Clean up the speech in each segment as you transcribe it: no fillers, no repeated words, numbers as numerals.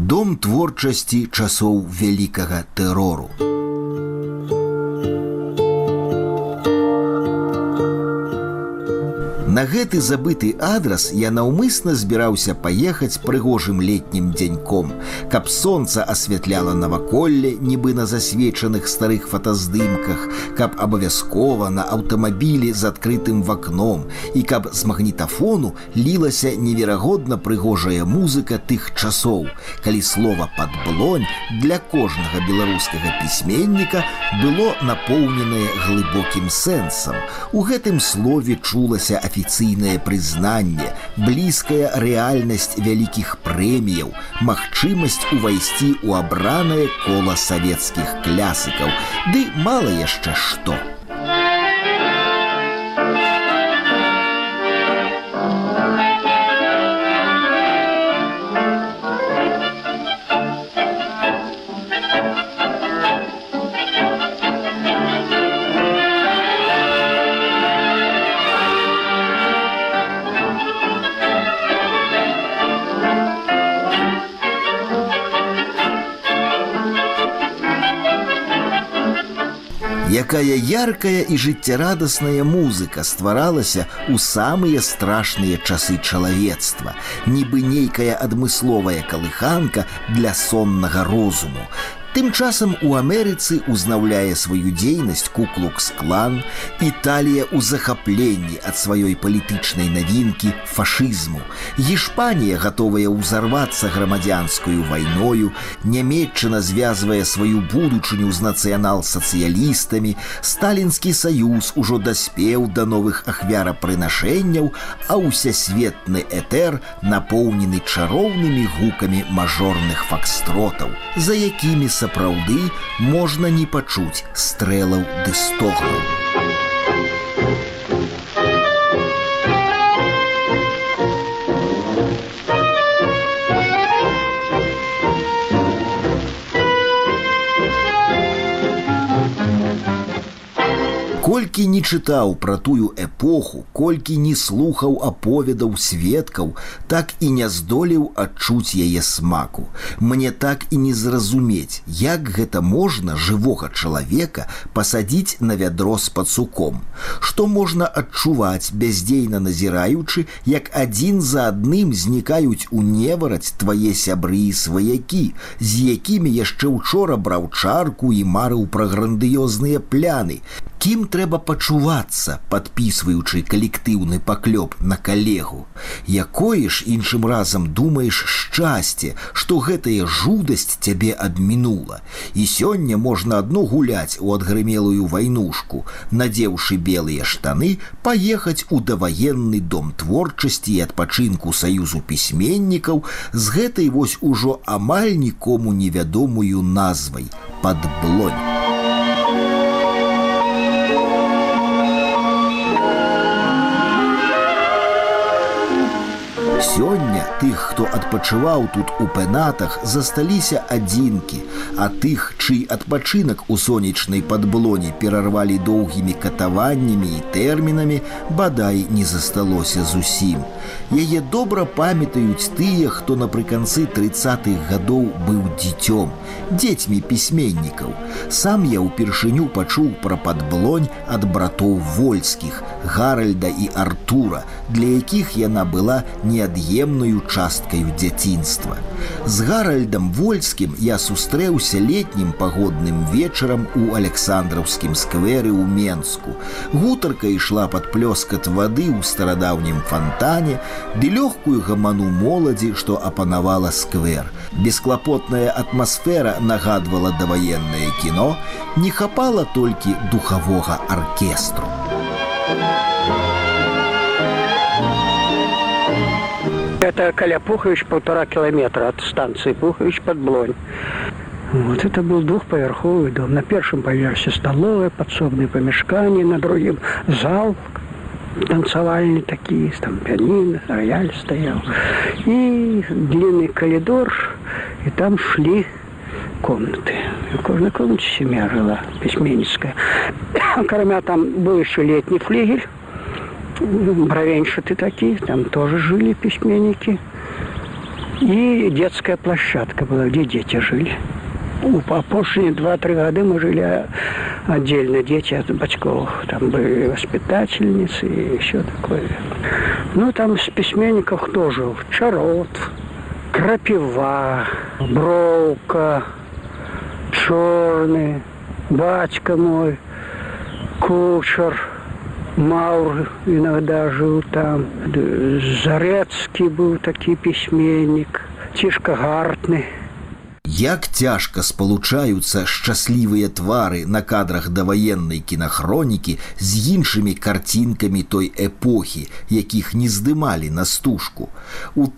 Дом творчасці часоў вялікага тэрору. На гэты забыты адрас я наўмысна збіраўся паехаць прыгожым летнім дзяньком, каб сонца асвятляла наваколле, нібы на засвечаных старых фотаздымках, каб абавязкова на аўтамабілі з адкрытым вакном і каб з магнітафону лілася неверагодна прыгожая музыка тых часоў, калі слова «падблонь» для кожнага беларускага пісьменніка было напоўненае глыбокім сэнсам. У гэтым слове чулася афіцыйнае прызнанне, блізкая рэальнасць вялікіх прэміяў, магчымасць увайсці ў абранае кола савецкіх клясыкаў, ды мала яшчэ што. Якая яркая і жыццярадасная музыка стваралася ў самыя страшныя часы чалавецтва, нібы нейкая адмысловая калыханка для соннага розуму. Тым часам у Амерыцы узнаўляе сваю дзейнасць Ку-клукс-клан, Італія ў захапленні ад сваёй палітычнай навінкі фашызму, Гішпанія гатовая ўзарвацца грамадзянскую вайною, Нямецчына звязвае сваю будучыню з нацыянал-сацыялістамі, Сталінскі саюз ужо даспеў да новых ахвярапрынашэнняў, а ўсясветны этэр напоўнены чароўнымі гукамі мажорных факстротаў, за якімі сапраўды можна не пачуць стрэлаў ды стогнаў. Колькі не чытаў пра тую эпоху, колькі не слухаў аповедаў сведкаў, так і не здолеў адчуць яе смаку. Мне так і не зразумець, як гэта можна жывога чалавека пасадзіць на вядро з пацуком. Што можна адчуваць, бяздзейна назіраючы, як адзін за адным знікаюць у невараць твае сябры і сваякі, з якімі яшчэ учора браў чарку і марыў пра грандыёзныя пляны. Кім трэба пачувацца, падпісваючы калектыўны паклёп на калегу? Якое ж іншым разам думаеш шчасце, што гэтая жудасць цябе абмінула? І сёння можна адно гуляць у адгрымелую вайнушку, надзеўшы белыя штаны, паехаць у даваенны дом творчасці і адпачынку саюзу пісьменнікаў з гэтай вось ужо амаль нікому невядомую назвай «Падблонь». Сёння тых, хто адпачываў тут у пенатах, засталіся адзінкі, а тых, чый адпачынак у сонечнай Падблоні перарвалі доўгімі катаваннямі і тэрмінамі, бадай не засталося зусім. Яе добра памятаюць тыя, хто напрыканцы 30-х гадоў быў дзіцём, дзецьмі пісьменнікаў. Сам я ўпершыню пачуў пра Падблонь ад братоў Вольскіх, Гаральда і Артура, для якіх яна была неад'емнаю часткаю дзяцінства. З Гаральдам Вольскім я сустрэўся летнім пагодным вечарам у Александраўскім скверы ў Менску. Гутарка ішла пад плёскат вады ў старадаўнім фантане ды лёгкую гаману моладзі, што апанавала сквер. Бесклапотная атмасфера нагадвала даваеннае кіно, не хапала толькі духавога аркестру. Это каля Пухович, 1,5 километра от станции Пухович Падблонь. Вот это был двухповерховый дом. На первом поверсе столовая, подсобные помещения, на другом зал танцевальный такие, там пианино, рояль стоял. И длинный коридор, и там шли комнаты. В каждой комнате семья жила, письменницкая. Кроме там был еще летний флигель, бровенчатые такие, там тоже жили письменники. И детская площадка была, где дети жили. По последние 2-3 года мы жили отдельно, дети от батьков. Там были воспитательницы и еще такое. Ну, там с письменников кто жил? Чарот, Крапива, Бровка, Черный, батька мой, Кучер, Маур иногда жил там. Зарецкий был такой письменник, Тишка Гартны. Як цяжка спалучаюцца шчаслівыя твары на кадрах даваеннай кінахронікі з іншымі карцінкамі той эпохі, якіх не здымалі на стужку. У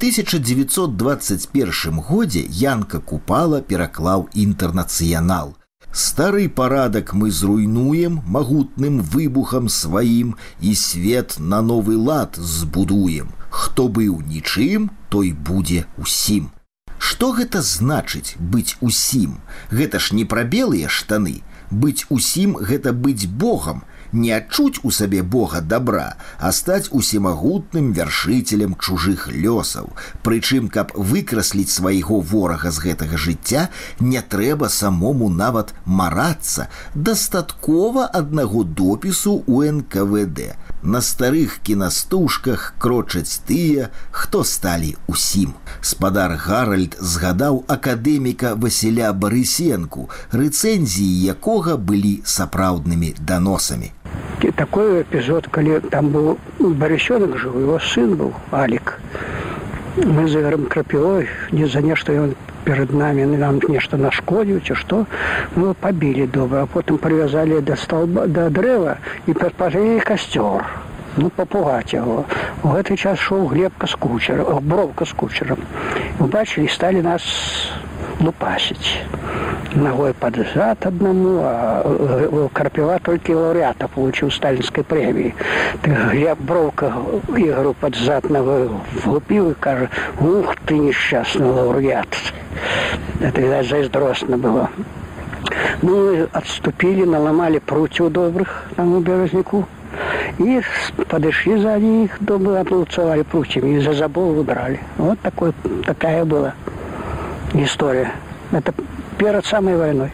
1921 годзе Янка Купала пераклаў «Інтэрнацыянал». Стары парадак мы зруйнуем магутным выбухам сваім і свет на новы лад збудуем. Хто быў нічым, той будзе усім. Што гэта значыць быць усім? Гэта ж не пра белыя штаны. Быць усім – гэта быць Богам. Не адчуць у сабе Бога добра, а стаць усемагутным вяршителем чужых лёсаў. Прычым, каб выкрасліць свайго ворага з гэтага жыцця, не трэба самому нават марацца. Дастаткова аднаго допісу ў НКВД. На старых кінастужках крочаць тыя, хто сталі усім. Спадар Гаральд згадаў акадэміка Васіля Барысенку, рэцэнзіі якога былі сапраўднымі даносамі. Такой эпизод, когда там был Борисенок жил, его сын был, Алик. Мы за Игорем Крапивой, не за нечто он перед нами, нам нечто нашкодил, что, мы его побили добро, а потом привязали до столба, до древа и подпалили костер. Ну, попугать его. В этот час шел Глебка с кучером, Бровка с кучером. Убачили и стали нас лупасить. Ногой под зад одному, а Карпива только лауреата получил сталинской премии. Глеб Бровка Игорю под зад ногой влупил и кажет: ух ты, несчастный лауреат. Это, видать, заиздросно было. Ну, отступили, наломали прутьев добрых там у Березняку. И подошли за них, добрые, отлуцевали прутьями и за забор выбрали. Вот такая была история. Это перед самой войной.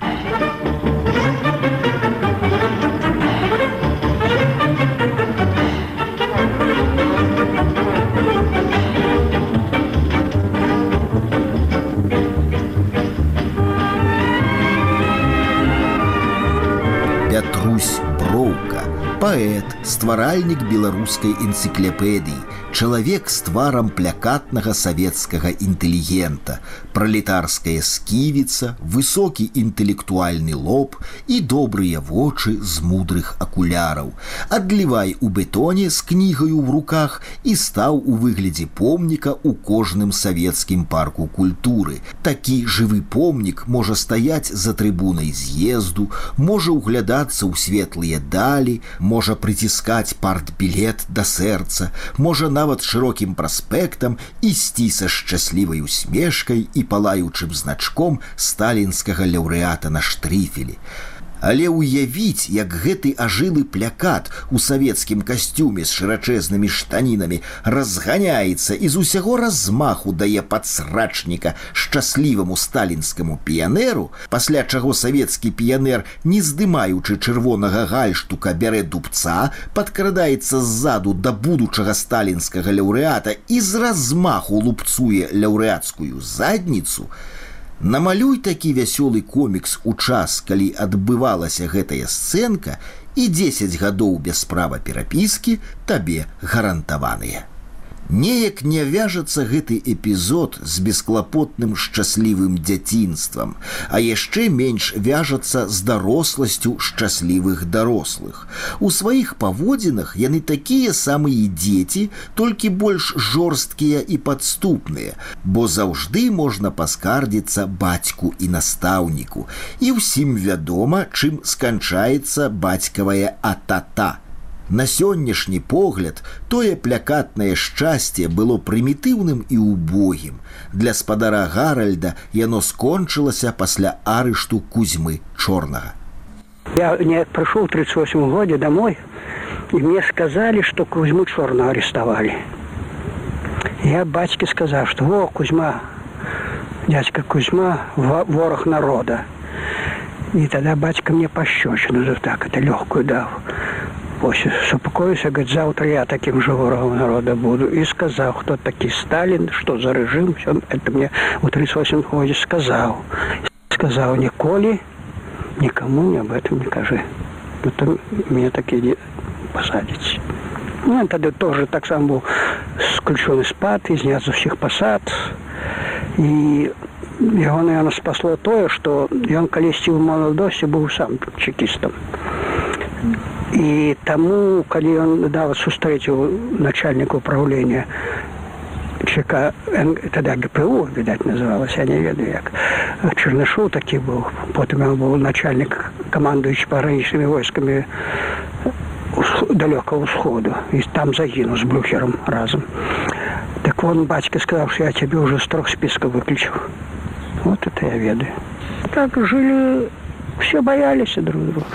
Пятрусь Броўка, паэт, стваральнік беларускай энцыклапедыі, чалавек з тварам плякатнага савецкага інтэлігента, пралетарская сківіца, высокі інтэлектуальны лоб і добрыя вочы з мудрых акуляраў. Адлівай у бетоне з кнігаю ў руках і стаў у выглядзе помніка ў кожным савецкім парку культуры. Такі жывы помнік можа стаяць за трыбунай з'езду, можа ўглядацца ў светлыя далі, можа прыціскаць партбілет да сэрца, можа нават шырокім праспектам ісці са шчаслівай усмешкай і палаючым значком сталінскага лаўрэата на штрыфелі. Але ўявіць, як гэты ажылы плякат у савецкім касцюме з шырачэзнымі штанінамі разганяецца і з усяго размаху дае падсрачніка шчасліваму сталінскаму піянеру, пасля чаго савецкі піянер, не здымаючы чырвонага гальштука, бярэ дубца, падкрадаецца ззаду да будучага сталінскага лаўрэата і з размаху лупцуе лаўрэацкую задніцу. Намалюй такі вясёлы комікс у час, калі адбывалася гэтая сцэнка, і 10 гадоў без права перапіскі табе гарантаваныя. Неяк не вяжацца гэты эпізод з бесклапотным шчаслівым дзяцінствам, а яшчэ менш вяжацца з даросласцю шчаслівых дарослых. У сваіх паводзінах яны такія самыя дзеці, толькі больш жорсткія і падступныя, бо заўжды можна паскардзіцца бацьку і настаўніку. І ўсім вядома, чым сканчаецца бацькавае атата. На сённяшні погляд тое плякатнае шчасце было прымітыўным і убогім. Для спадара Гаральда яно скончылася пасля арышту Кузьмы Чорнага. Я пришел в 1938 году домой, и мне сказали, что Кузьму Чорного арестовали. Я бацьке сказаў, што во, Кузьма, дядька Кузьма, ворог народа. И тогда батька мне пощечину за так, это легкую дал. После супокоился, говорит, завтра я таким же ворогом народа буду. И сказал, кто такой Сталин, что за режим, все это мне в 38 году сказал. Сказал, Николе, никому мне об этом не кажи. Это меня таки посадить. Ну, я тогда тоже так сам был сключений спад, знят з усіх посад. І його, мабуть, спасло тое, що він колись в молодості був сам чекістом. І тому, коли він дав зустрічу начальнику управління ЧК, тоді ГПУ, видать, називалося, я не ведаю як, Чернышов такий був, потім він був начальник, командуючий пограничними військами Далекого Сходу, и там загинул с Блюхером разом. Так вон батька сказал, что я тебе уже с 3 списков выключил. Вот это я ведаю. Так жили, все боялись друг друга.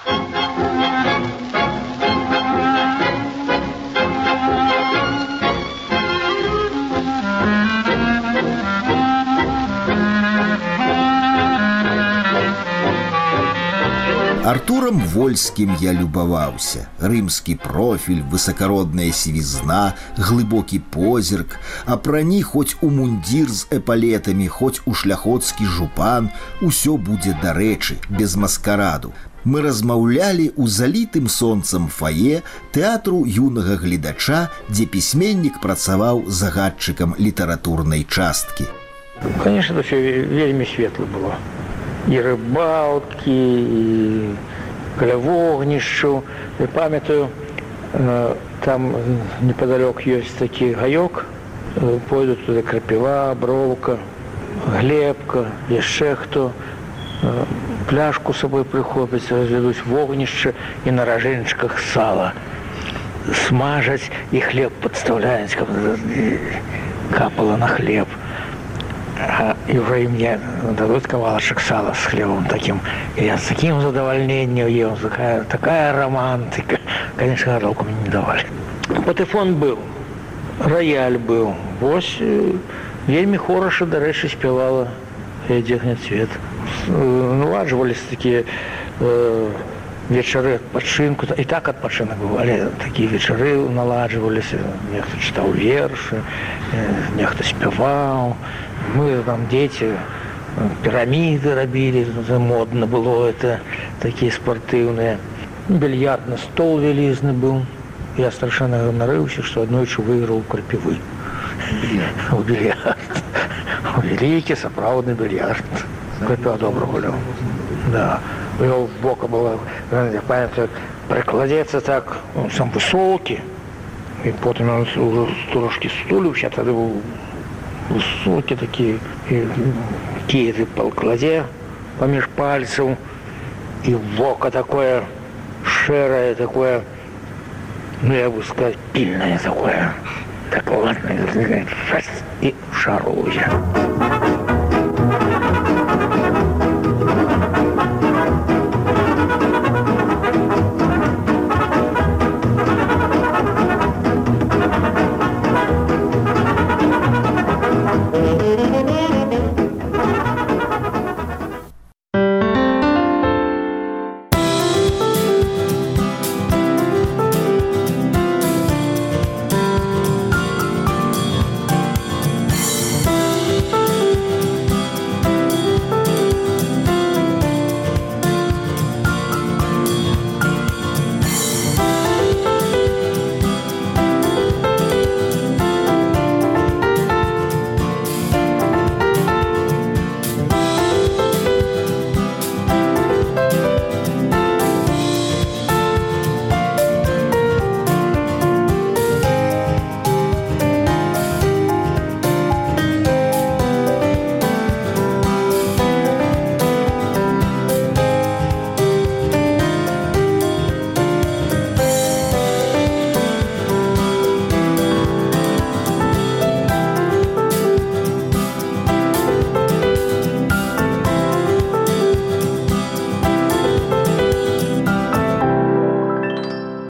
Артуром Вольскім я любаваўся. Рымскі профіль, высакародная сівізна, глыбокі позірк, а прані хоць у мундзір з эпалетамі, хоць у шляхоцкі жупан, усё будзе дарэчы, без маскараду. Мы размаўлялі ў залітым сонцам фае тэатру юнага гледача, дзе пісьменнік працаваў загадчыкам літаратурнай часткі. Конечно, это все вельмі светло было. И рыбалки, и каля вогнішчу. Я памятаю, там неподалеку есть такой гаёк, пойдут туда крапива, бровка, глебка, яшчэ хто. Пляшку с собой прихопят, разведут вогнище и на роженчиках сало. Смажать и хлеб подставляют, как капало на хлеб. И уже мне дадут кавалочек сала с хлебом таким. И я с таким задовольнением ел, такая романтика. Конечно, горелку мне не давали. Патефон был, рояль был. Вось вельми хорошо, до речи, спевала «Дехня цвет». Наладживались такие вечеры отпочинку. И так отпочинок бывали. Такие вечеры наладживались. Нехто читал верши, нехто спевал. Мы там дети пирамиды робили, модно было это, такие спортивные. Бильярдный стол велизный был. Я совершенно нарывся, что одной еще выиграл крапивы. В бильярд. Великий соправдный бильярд. Крапива добро гулял. Да. У него в бока было, я памятаю, прикладеться так, он сам высокий. И потом он уже трошки стулив, сейчас тогда был высокие такие, киты по кладе помеж пальцев, и вока такое шерое, такое, ну я бы сказать, пильное такое, так ладно, и шаруя.